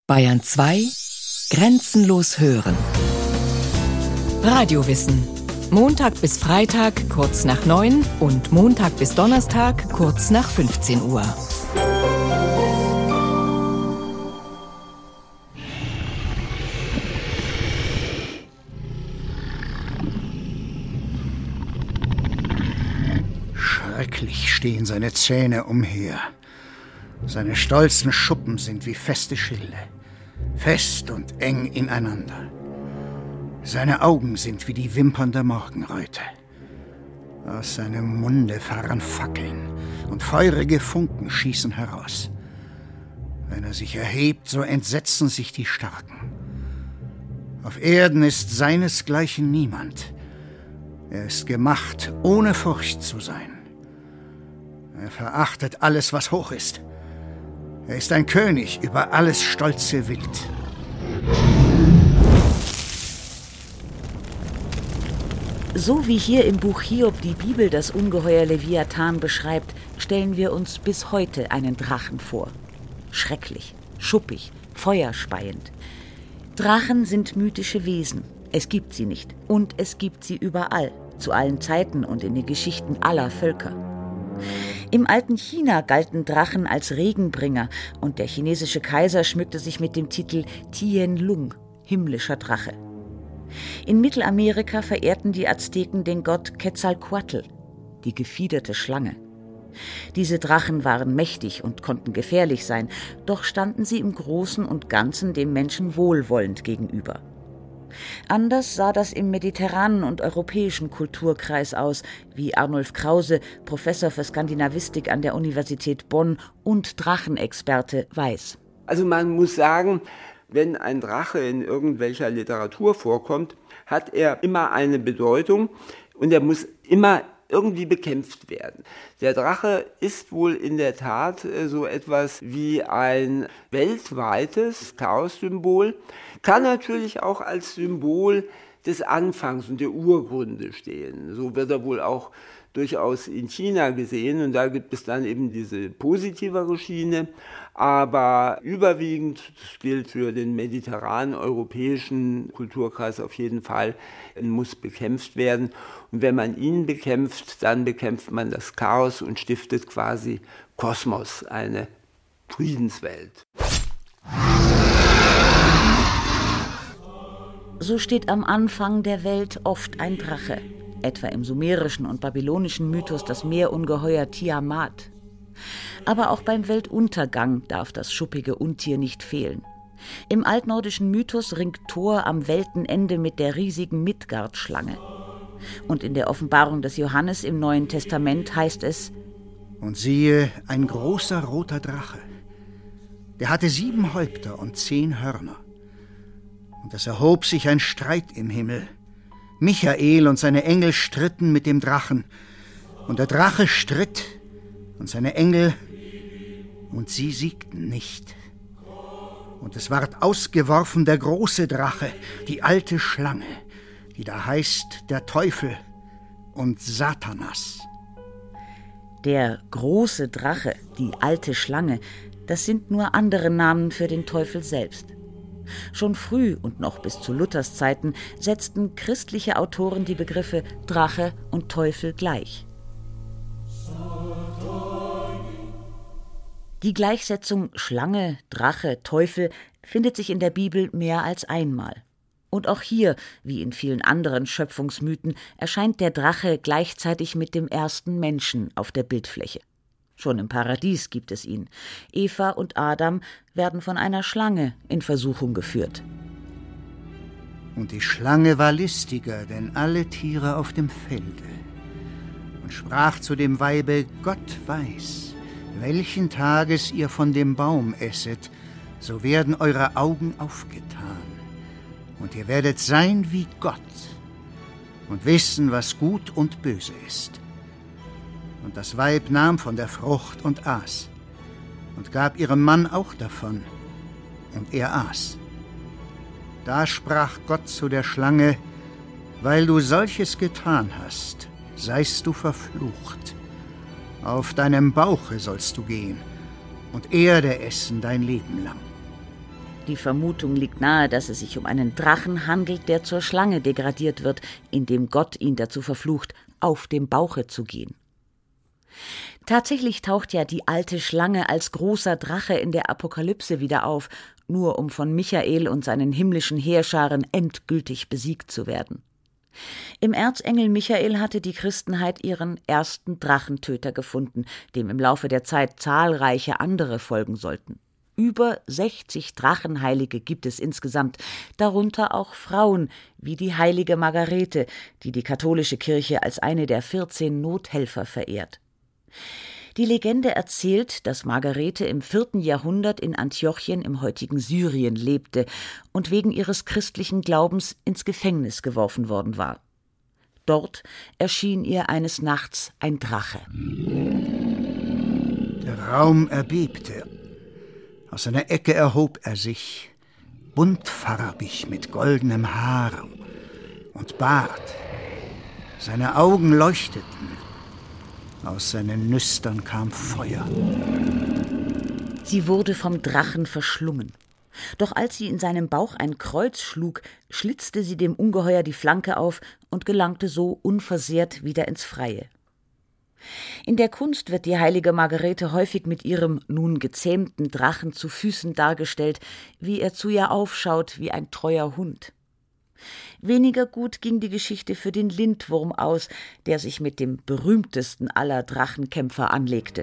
Bayern 2 Grenzenlos hören. Radiowissen. Montag bis Freitag kurz nach 9 und Montag bis Donnerstag kurz nach 15 Uhr. Schrecklich stehen seine Zähne umher. Seine stolzen Schuppen sind wie feste Schilde, fest und eng ineinander. Seine Augen sind wie die Wimpern der Morgenröte. Aus seinem Munde fahren Fackeln und feurige Funken schießen heraus. Wenn er sich erhebt, so entsetzen sich die Starken. Auf Erden ist seinesgleichen niemand. Er ist gemacht, ohne Furcht zu sein. Er verachtet alles, was hoch ist. Er ist ein König über alles stolze Wild. So wie hier im Buch Hiob die Bibel das Ungeheuer Leviathan beschreibt, stellen wir uns bis heute einen Drachen vor. Schrecklich, schuppig, feuerspeiend. Drachen sind mythische Wesen. Es gibt sie nicht. Und es gibt sie überall, zu allen Zeiten und in den Geschichten aller Völker. Im alten China galten Drachen als Regenbringer und der chinesische Kaiser schmückte sich mit dem Titel Tianlong, himmlischer Drache. In Mittelamerika verehrten die Azteken den Gott Quetzalcoatl, die gefiederte Schlange. Diese Drachen waren mächtig und konnten gefährlich sein, doch standen sie im Großen und Ganzen dem Menschen wohlwollend gegenüber. Anders sah das im mediterranen und europäischen Kulturkreis aus, wie Arnulf Krause, Professor für Skandinavistik an der Universität Bonn und Drachenexperte, weiß. Also man muss sagen, wenn ein Drache in irgendwelcher Literatur vorkommt, hat er immer eine Bedeutung und er muss immer irgendwie bekämpft werden. Der Drache ist wohl in der Tat so etwas wie ein weltweites Chaos-Symbol, kann natürlich auch als Symbol des Anfangs und der Urgründe stehen. So wird er wohl auch durchaus in China gesehen und da gibt es dann eben diese positivere Schiene, aber überwiegend, das gilt für den mediterranen europäischen Kulturkreis auf jeden Fall, muss bekämpft werden und wenn man ihn bekämpft, dann bekämpft man das Chaos und stiftet quasi Kosmos, eine Friedenswelt. So steht am Anfang der Welt oft ein Drache. Etwa im sumerischen und babylonischen Mythos das Meerungeheuer Tiamat. Aber auch beim Weltuntergang darf das schuppige Untier nicht fehlen. Im altnordischen Mythos ringt Thor am Weltenende mit der riesigen Midgard-Schlange. Und in der Offenbarung des Johannes im Neuen Testament heißt es: Und siehe, ein großer roter Drache. Der hatte 7 Häupter und 10 Hörner. Und es erhob sich ein Streit im Himmel. Michael und seine Engel stritten mit dem Drachen. Und der Drache stritt und seine Engel, und sie siegten nicht. Und es ward ausgeworfen der große Drache, die alte Schlange, die da heißt der Teufel und Satanas. Der große Drache, die alte Schlange, das sind nur andere Namen für den Teufel selbst. Schon früh und noch bis zu Luthers Zeiten setzten christliche Autoren die Begriffe Drache und Teufel gleich. Die Gleichsetzung Schlange, Drache, Teufel findet sich in der Bibel mehr als einmal. Und auch hier, wie in vielen anderen Schöpfungsmythen, erscheint der Drache gleichzeitig mit dem ersten Menschen auf der Bildfläche. Schon im Paradies gibt es ihn. Eva und Adam werden von einer Schlange in Versuchung geführt. Und die Schlange war listiger denn alle Tiere auf dem Felde und sprach zu dem Weibe: Gott weiß, welchen Tages ihr von dem Baum esset, so werden eure Augen aufgetan. Und ihr werdet sein wie Gott und wissen, was gut und böse ist. Und das Weib nahm von der Frucht und aß und gab ihrem Mann auch davon, und er aß. Da sprach Gott zu der Schlange: Weil du solches getan hast, seist du verflucht. Auf deinem Bauche sollst du gehen und Erde essen dein Leben lang. Die Vermutung liegt nahe, dass es sich um einen Drachen handelt, der zur Schlange degradiert wird, indem Gott ihn dazu verflucht, auf dem Bauche zu gehen. Tatsächlich taucht ja die alte Schlange als großer Drache in der Apokalypse wieder auf, nur um von Michael und seinen himmlischen Heerscharen endgültig besiegt zu werden. Im Erzengel Michael hatte die Christenheit ihren ersten Drachentöter gefunden, dem im Laufe der Zeit zahlreiche andere folgen sollten. Über 60 Drachenheilige gibt es insgesamt, darunter auch Frauen, wie die heilige Margarete, die die katholische Kirche als eine der 14 Nothelfer verehrt. Die Legende erzählt, dass Margarete im 4. Jahrhundert in Antiochien im heutigen Syrien lebte und wegen ihres christlichen Glaubens ins Gefängnis geworfen worden war. Dort erschien ihr eines Nachts ein Drache. Der Raum erbebte. Aus einer Ecke erhob er sich, buntfarbig mit goldenem Haar und Bart. Seine Augen leuchteten. Aus seinen Nüstern kam Feuer. Sie wurde vom Drachen verschlungen. Doch als sie in seinem Bauch ein Kreuz schlug, schlitzte sie dem Ungeheuer die Flanke auf und gelangte so unversehrt wieder ins Freie. In der Kunst wird die heilige Margarete häufig mit ihrem nun gezähmten Drachen zu Füßen dargestellt, wie er zu ihr aufschaut wie ein treuer Hund. Weniger gut ging die Geschichte für den Lindwurm aus, der sich mit dem berühmtesten aller Drachenkämpfer anlegte.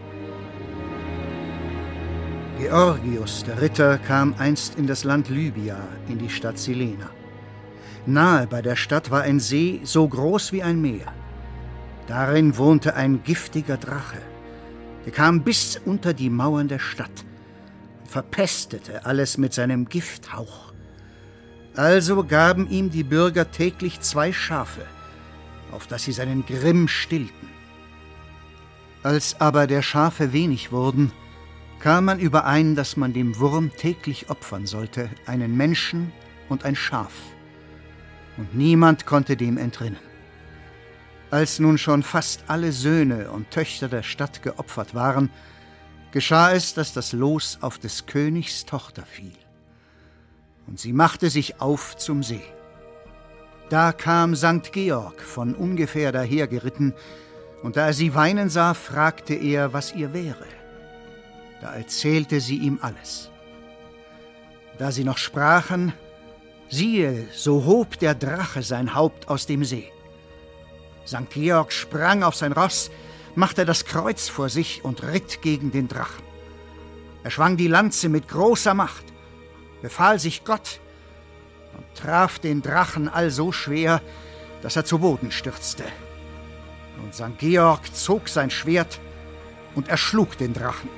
Georgius, der Ritter, kam einst in das Land Libya, in die Stadt Silena. Nahe bei der Stadt war ein See, so groß wie ein Meer. Darin wohnte ein giftiger Drache. Der kam bis unter die Mauern der Stadt und verpestete alles mit seinem Gifthauch. Also gaben ihm die Bürger täglich 2 Schafe, auf dass sie seinen Grimm stillten. Als aber der Schafe wenig wurden, kam man überein, dass man dem Wurm täglich opfern sollte, einen Menschen und ein Schaf. Und niemand konnte dem entrinnen. Als nun schon fast alle Söhne und Töchter der Stadt geopfert waren, geschah es, dass das Los auf des Königs Tochter fiel. Und sie machte sich auf zum See. Da kam St. Georg von ungefähr dahergeritten, und da er sie weinen sah, fragte er, was ihr wäre. Da erzählte sie ihm alles. Da sie noch sprachen, siehe, so hob der Drache sein Haupt aus dem See. St. Georg sprang auf sein Ross, machte das Kreuz vor sich und ritt gegen den Drachen. Er schwang die Lanze mit großer Macht, befahl sich Gott und traf den Drachen also schwer, dass er zu Boden stürzte. Und St. Georg zog sein Schwert und erschlug den Drachen.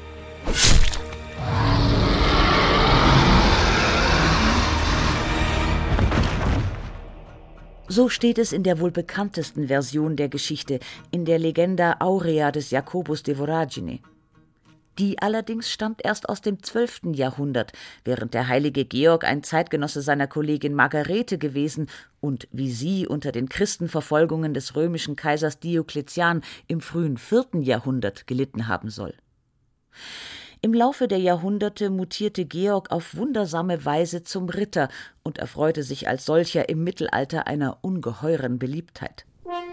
So steht es in der wohl bekanntesten Version der Geschichte, in der Legenda Aurea des Jacobus de Voragine. Die allerdings stammt erst aus dem 12. Jahrhundert, während der heilige Georg ein Zeitgenosse seiner Kollegin Margarete gewesen und wie sie unter den Christenverfolgungen des römischen Kaisers Diokletian im frühen 4. Jahrhundert gelitten haben soll. Im Laufe der Jahrhunderte mutierte Georg auf wundersame Weise zum Ritter und erfreute sich als solcher im Mittelalter einer ungeheuren Beliebtheit.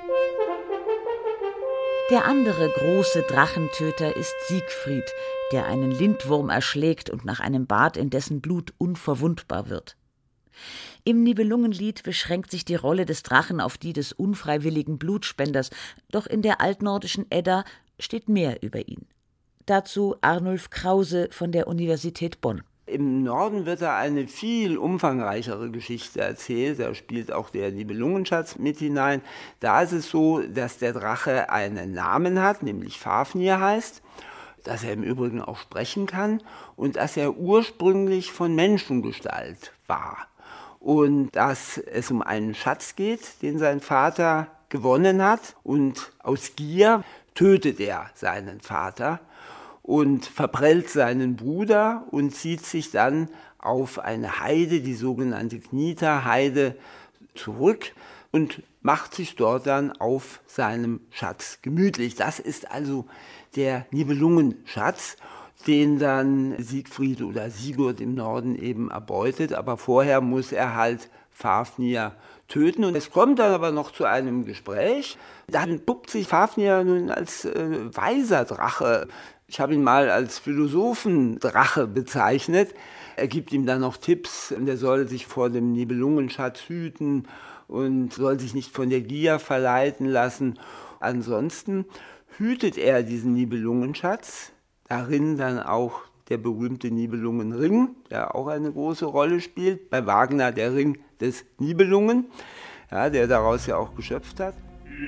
Der andere große Drachentöter ist Siegfried, der einen Lindwurm erschlägt und nach einem Bad in dessen Blut unverwundbar wird. Im Nibelungenlied beschränkt sich die Rolle des Drachen auf die des unfreiwilligen Blutspenders, doch in der altnordischen Edda steht mehr über ihn. Dazu Arnulf Krause von der Universität Bonn. Im Norden wird da eine viel umfangreichere Geschichte erzählt, da spielt auch der Nibelungenschatz mit hinein. Da ist es so, dass der Drache einen Namen hat, nämlich Fafnir heißt, dass er im Übrigen auch sprechen kann und dass er ursprünglich von Menschengestalt war. Und dass es um einen Schatz geht, den sein Vater gewonnen hat, und aus Gier tötet er seinen Vater und verprellt seinen Bruder und zieht sich dann auf eine Heide, die sogenannte Knita-Heide, zurück und macht sich dort dann auf seinem Schatz gemütlich. Das ist also der Nibelungenschatz. den dann Siegfried oder Sigurd im Norden eben erbeutet. Aber vorher muss er halt Fafnir töten. Und es kommt dann aber noch zu einem Gespräch. Dann puppt sich Fafnir nun als weiser Drache. Ich habe ihn mal als Philosophendrache bezeichnet. Er gibt ihm dann noch Tipps. Der soll sich vor dem Nibelungenschatz hüten und soll sich nicht von der Gier verleiten lassen. Ansonsten hütet er diesen Nibelungenschatz. Darin dann auch der berühmte Nibelungenring, der auch eine große Rolle spielt. Bei Wagner der Ring des Nibelungen, ja, der daraus ja auch geschöpft hat.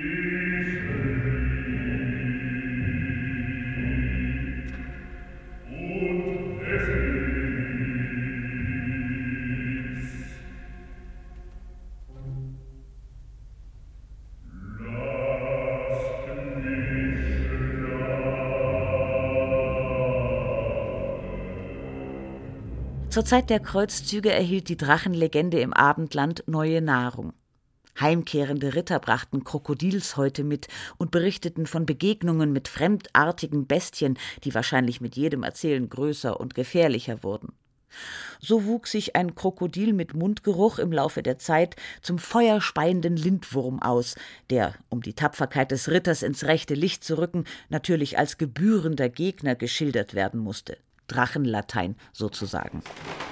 Zur Zeit der Kreuzzüge erhielt die Drachenlegende im Abendland neue Nahrung. Heimkehrende Ritter brachten Krokodilshäute mit und berichteten von Begegnungen mit fremdartigen Bestien, die wahrscheinlich mit jedem Erzählen größer und gefährlicher wurden. So wuchs sich ein Krokodil mit Mundgeruch im Laufe der Zeit zum feuerspeienden Lindwurm aus, der, um die Tapferkeit des Ritters ins rechte Licht zu rücken, natürlich als gebührender Gegner geschildert werden musste. Drachenlatein sozusagen.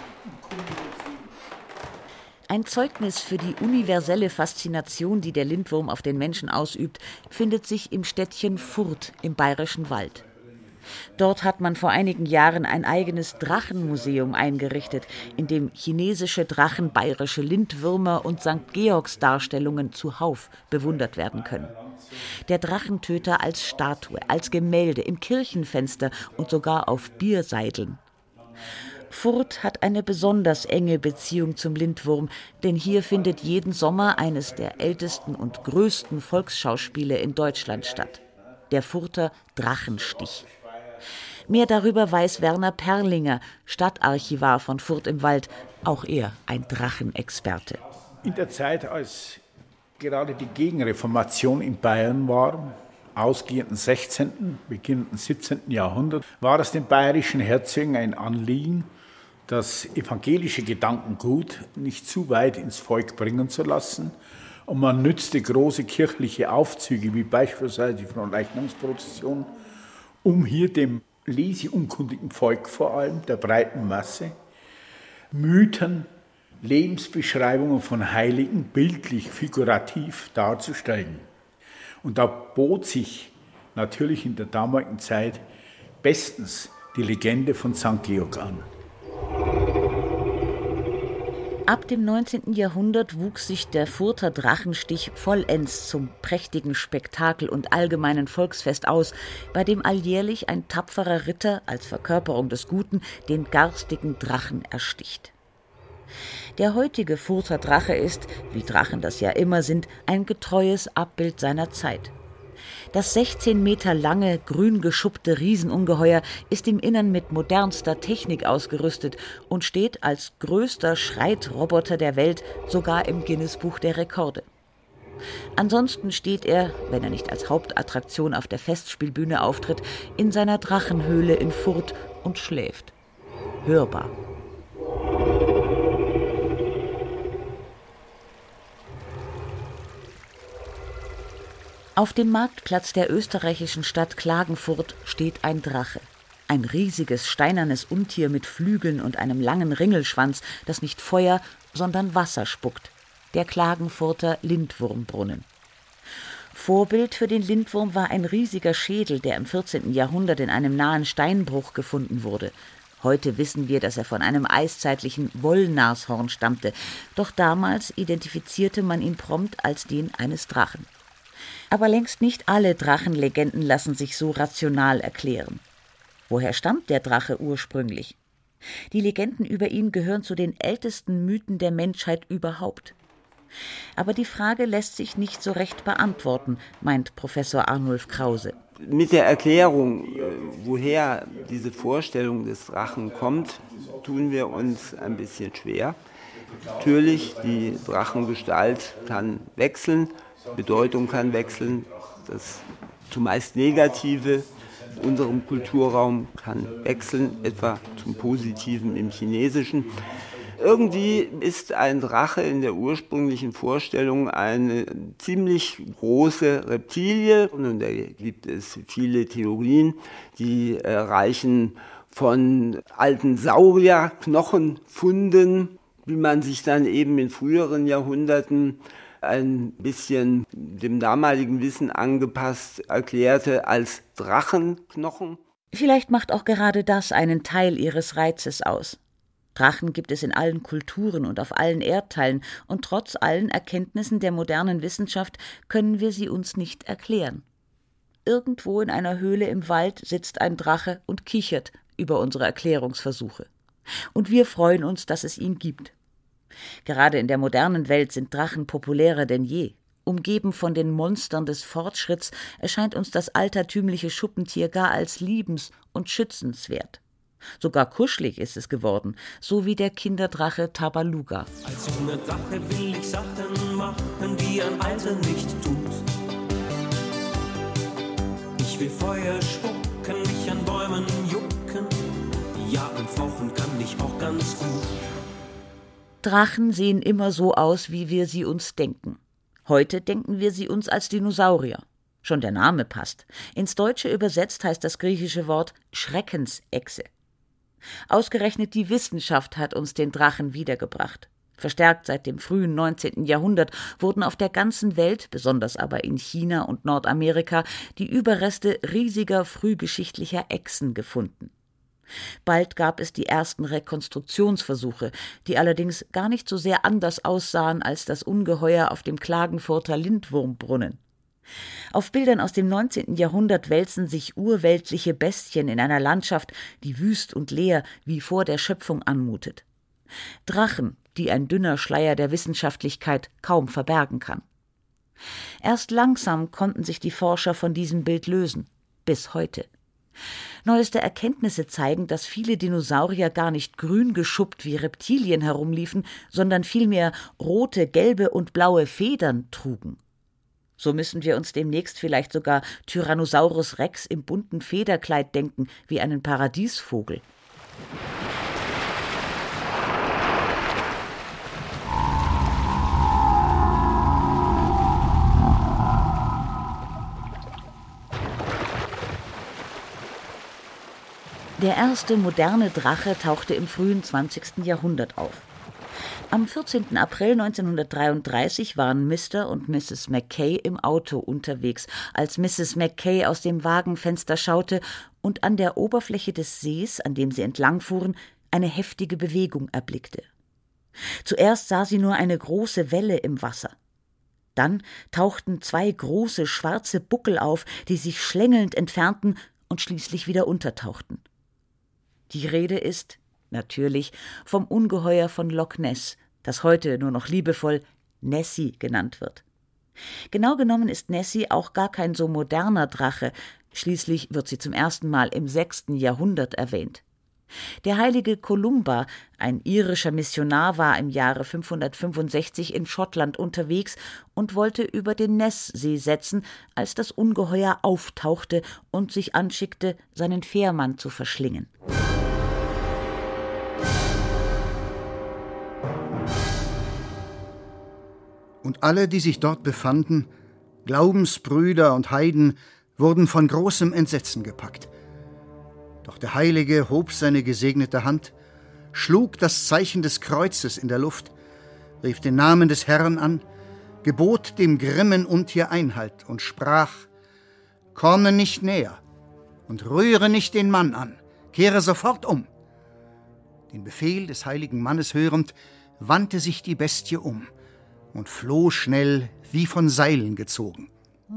Ein Zeugnis für die universelle Faszination, die der Lindwurm auf den Menschen ausübt, findet sich im Städtchen Furth im Bayerischen Wald. Dort hat man vor einigen Jahren ein eigenes Drachenmuseum eingerichtet, in dem chinesische Drachen, bayerische Lindwürmer und St. Georgs Darstellungen zuhauf bewundert werden können. Der Drachentöter als Statue, als Gemälde, im Kirchenfenster und sogar auf Bierseideln. Furth hat eine besonders enge Beziehung zum Lindwurm, denn hier findet jeden Sommer eines der ältesten und größten Volksschauspiele in Deutschland statt: der Further Drachenstich. Mehr darüber weiß Werner Perlinger, Stadtarchivar von Furth im Wald, auch er ein Drachenexperte. In der Zeit, als gerade die Gegenreformation in Bayern war, ausgehenden 16., beginnenden 17. Jahrhundert, war es den bayerischen Herzögen ein Anliegen, das evangelische Gedankengut nicht zu weit ins Volk bringen zu lassen. Und man nützte große kirchliche Aufzüge, wie beispielsweise die Fronleichnamsprozession, um hier dem leseunkundigen Volk vor allem, der breiten Masse, Mythen, Lebensbeschreibungen von Heiligen bildlich, figurativ darzustellen. Und da bot sich natürlich in der damaligen Zeit bestens die Legende von St. Georg an. Ab dem 19. Jahrhundert wuchs sich der Further Drachenstich vollends zum prächtigen Spektakel und allgemeinen Volksfest aus, bei dem alljährlich ein tapferer Ritter als Verkörperung des Guten den garstigen Drachen ersticht. Der heutige Further Drache ist, wie Drachen das ja immer sind, ein getreues Abbild seiner Zeit. Das 16 Meter lange, grün geschuppte Riesenungeheuer ist im Innern mit modernster Technik ausgerüstet und steht als größter Schreitroboter der Welt sogar im Guinness-Buch der Rekorde. Ansonsten steht er, wenn er nicht als Hauptattraktion auf der Festspielbühne auftritt, in seiner Drachenhöhle in Furth und schläft. Hörbar. Auf dem Marktplatz der österreichischen Stadt Klagenfurt steht ein Drache. Ein riesiges steinernes Untier mit Flügeln und einem langen Ringelschwanz, das nicht Feuer, sondern Wasser spuckt. Der Klagenfurter Lindwurmbrunnen. Vorbild für den Lindwurm war ein riesiger Schädel, der im 14. Jahrhundert in einem nahen Steinbruch gefunden wurde. Heute wissen wir, dass er von einem eiszeitlichen Wollnashorn stammte, doch damals identifizierte man ihn prompt als den eines Drachen. Aber längst nicht alle Drachenlegenden lassen sich so rational erklären. Woher stammt der Drache ursprünglich? Die Legenden über ihn gehören zu den ältesten Mythen der Menschheit überhaupt. Aber die Frage lässt sich nicht so recht beantworten, meint Professor Arnulf Krause. Mit der Erklärung, woher diese Vorstellung des Drachen kommt, tun wir uns ein bisschen schwer. Natürlich, die Drachengestalt kann wechseln, Bedeutung kann wechseln, das zumeist Negative unserem Kulturraum kann wechseln, etwa zum Positiven im Chinesischen. Irgendwie ist ein Drache in der ursprünglichen Vorstellung eine ziemlich große Reptilie. Und da gibt es viele Theorien, die reichen von alten Saurierknochenfunden, wie man sich dann eben in früheren Jahrhunderten ein bisschen dem damaligen Wissen angepasst erklärte als Drachenknochen. Vielleicht macht auch gerade das einen Teil ihres Reizes aus. Drachen gibt es in allen Kulturen und auf allen Erdteilen, und trotz allen Erkenntnissen der modernen Wissenschaft können wir sie uns nicht erklären. Irgendwo in einer Höhle im Wald sitzt ein Drache und kichert über unsere Erklärungsversuche. Und wir freuen uns, dass es ihn gibt. Gerade in der modernen Welt sind Drachen populärer denn je. Umgeben von den Monstern des Fortschritts erscheint uns das altertümliche Schuppentier gar als liebens- und schützenswert. Sogar kuschelig ist es geworden, so wie der Kinderdrache Tabaluga. Als junger Drache will ich Sachen machen, die ein Alter nicht tut. Ich will Feuer spucken, mich an Bäumen jucken. Ja, und fauchen kann ich auch ganz gut. Drachen sehen immer so aus, wie wir sie uns denken. Heute denken wir sie uns als Dinosaurier. Schon der Name passt. Ins Deutsche übersetzt heißt das griechische Wort Schreckensechse. Ausgerechnet die Wissenschaft hat uns den Drachen wiedergebracht. Verstärkt seit dem frühen 19. Jahrhundert wurden auf der ganzen Welt, besonders aber in China und Nordamerika, die Überreste riesiger frühgeschichtlicher Echsen gefunden. Bald gab es die ersten Rekonstruktionsversuche, die allerdings gar nicht so sehr anders aussahen als das Ungeheuer auf dem Klagenfurter Lindwurmbrunnen. Auf Bildern aus dem 19. Jahrhundert wälzen sich urweltliche Bestien in einer Landschaft, die wüst und leer wie vor der Schöpfung anmutet. Drachen, die ein dünner Schleier der Wissenschaftlichkeit kaum verbergen kann. Erst langsam konnten sich die Forscher von diesem Bild lösen, bis heute. Neueste Erkenntnisse zeigen, dass viele Dinosaurier gar nicht grün geschuppt wie Reptilien herumliefen, sondern vielmehr rote, gelbe und blaue Federn trugen. So müssen wir uns demnächst vielleicht sogar Tyrannosaurus Rex im bunten Federkleid denken, wie einen Paradiesvogel. Der erste moderne Drache tauchte im frühen 20. Jahrhundert auf. Am 14. April 1933 waren Mr. und Mrs. Mackay im Auto unterwegs, als Mrs. Mackay aus dem Wagenfenster schaute und an der Oberfläche des Sees, an dem sie entlangfuhren, eine heftige Bewegung erblickte. Zuerst sah sie nur eine große Welle im Wasser. Dann tauchten zwei große schwarze Buckel auf, die sich schlängelnd entfernten und schließlich wieder untertauchten. Die Rede ist, natürlich, vom Ungeheuer von Loch Ness, das heute nur noch liebevoll Nessie genannt wird. Genau genommen ist Nessie auch gar kein so moderner Drache, schließlich wird sie zum ersten Mal im 6. Jahrhundert erwähnt. Der heilige Columba, ein irischer Missionar, war im Jahre 565 in Schottland unterwegs und wollte über den Nesssee setzen, als das Ungeheuer auftauchte und sich anschickte, seinen Fährmann zu verschlingen. Und alle, die sich dort befanden, Glaubensbrüder und Heiden, wurden von großem Entsetzen gepackt. Doch der Heilige hob seine gesegnete Hand, schlug das Zeichen des Kreuzes in der Luft, rief den Namen des Herrn an, gebot dem grimmen Untier Einhalt und sprach: Komme nicht näher und rühre nicht den Mann an, kehre sofort um. Den Befehl des heiligen Mannes hörend, wandte sich die Bestie um und floh schnell wie von Seilen gezogen.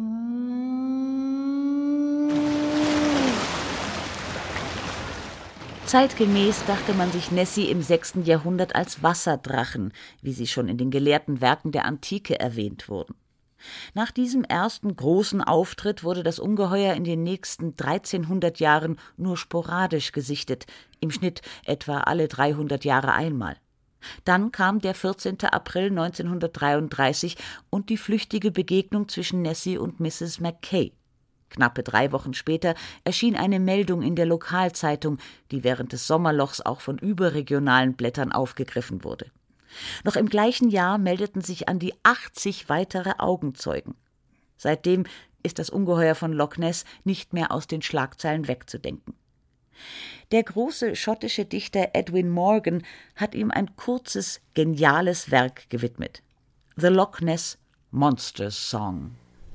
Zeitgemäß dachte man sich Nessie im 6. Jahrhundert als Wasserdrachen, wie sie schon in den gelehrten Werken der Antike erwähnt wurden. Nach diesem ersten großen Auftritt wurde das Ungeheuer in den nächsten 1300 Jahren nur sporadisch gesichtet, im Schnitt etwa alle 300 Jahre einmal. Dann kam der 14. April 1933 und die flüchtige Begegnung zwischen Nessie und Mrs. Mackay. Knappe 3 Wochen später erschien eine Meldung in der Lokalzeitung, die während des Sommerlochs auch von überregionalen Blättern aufgegriffen wurde. Noch im gleichen Jahr meldeten sich an die 80 weitere Augenzeugen. Seitdem ist das Ungeheuer von Loch Ness nicht mehr aus den Schlagzeilen wegzudenken. Der große schottische Dichter Edwin Morgan hat ihm ein kurzes, geniales Werk gewidmet. The Loch Ness Monster Song.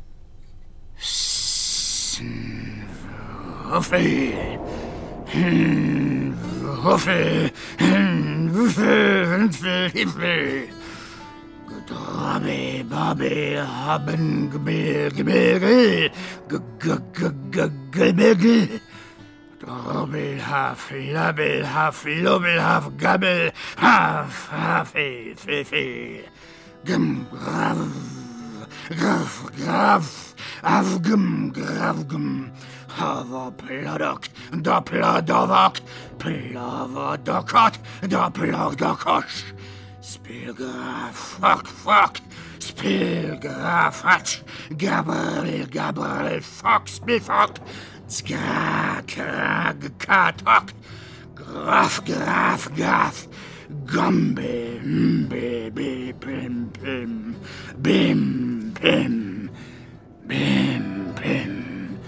Wuffel, Wuffel, Wuffel, Hiffel. Gedrabbel, Babbel, Haben, Gebill, Gebilgel, Gebirgel. Drobbelhaf, Labbelhaf, Lubbelhaf, Gabbel, Haf, Hafel, Filfel. Gem, Graf, Graf, Graf, Avgem, Grafgem. Hava Plodok, Doppler-Dovok, Plover-Dokot, Doppler-Dokosch. Spilgraf, Fock, Spilgraf, Hatsch, Gabriel, Fock, Spilfock, Katok, Graf, Gombel, Bim, Pim, Bim, Pim, Bim, Pim.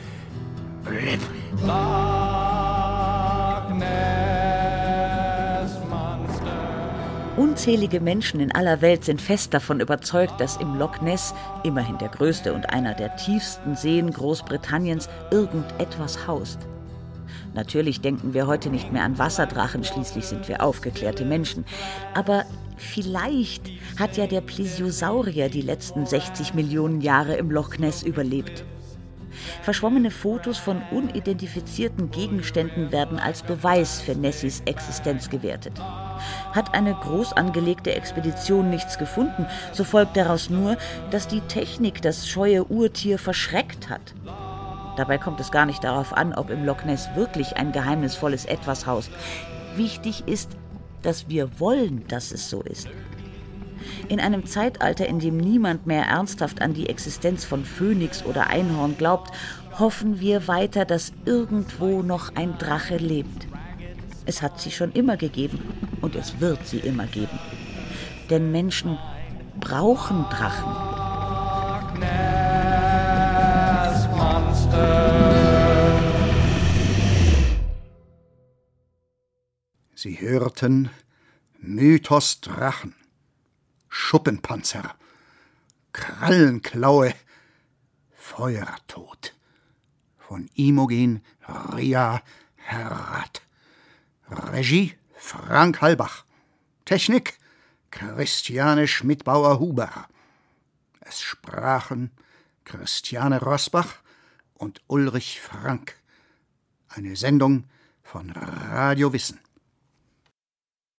Unzählige Menschen in aller Welt sind fest davon überzeugt, dass im Loch Ness, immerhin der größte und einer der tiefsten Seen Großbritanniens, irgendetwas haust. Natürlich denken wir heute nicht mehr an Wasserdrachen, schließlich sind wir aufgeklärte Menschen. Aber vielleicht hat ja der Plesiosaurier die letzten 60 Millionen Jahre im Loch Ness überlebt. Verschwommene Fotos von unidentifizierten Gegenständen werden als Beweis für Nessies Existenz gewertet. Hat eine groß angelegte Expedition nichts gefunden, so folgt daraus nur, dass die Technik das scheue Urtier verschreckt hat. Dabei kommt es gar nicht darauf an, ob im Loch Ness wirklich ein geheimnisvolles Etwas haust. Wichtig ist, dass wir wollen, dass es so ist. In einem Zeitalter, in dem niemand mehr ernsthaft an die Existenz von Phönix oder Einhorn glaubt, hoffen wir weiter, dass irgendwo noch ein Drache lebt. Es hat sie schon immer gegeben und es wird sie immer geben. Denn Menschen brauchen Drachen. Sie hörten Mythos Drachen, Schuppenpanzer, Krallenklaue, Feuertod von Imogen Ria Herrath. Regie Frank Halbach. Technik Christiane Schmidbauer-Huber. Es sprachen Christiane Rosbach und Ulrich Frank. Eine Sendung von Radio Wissen.